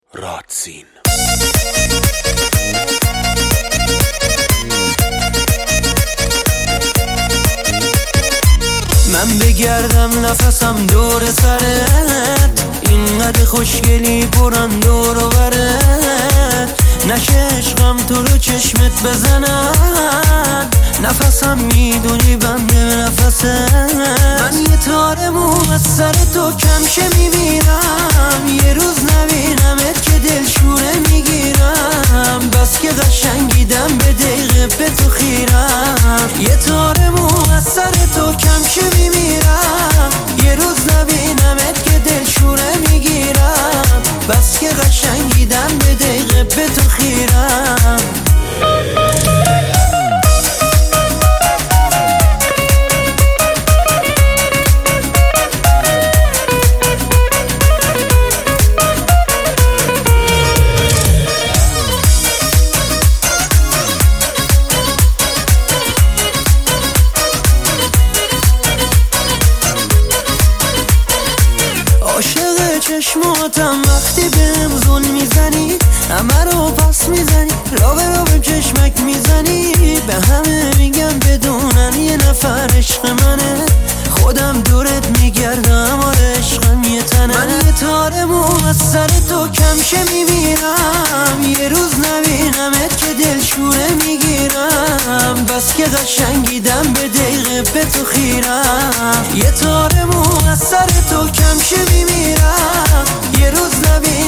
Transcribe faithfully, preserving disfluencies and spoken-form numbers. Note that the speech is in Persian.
رادسین. من بگردم نفسم دور سرت، اینقدر خوشگلی پرن دور و برت، نشه عشقم تو رو چشمت بزنن، نفسم میدونی بنده نفست. من یه تار مو از سر تو کمشه میمیرم، یه روز نبینمت که دلشوره میگیرم، بس که قشنگیدم به دقیقه به تو خیرم. یه تار مو از سر تو کمشه میمیرم، یه روز نبینمت که دلشوره میگیرم، بس که قشنگیدم به دقیقه به تو خیرم. عاشق چشماتم وقتی بهم ظلم میزنی، همه رو پس میزنی، را به را به چشمک میزنی، به همه میگم بدونن یه نفر عشق منه، خودم دورت میگردم آره عشقم یه تنه. من یه تار مو از سر تو کمشه میمیرم، یه روز نبینمت که دلشوره میگیرم، بس که قشنگیدم به دقیقه به تو خیرم. یه تار مو از سر تو کمشه میمیرم، یه روز نبینم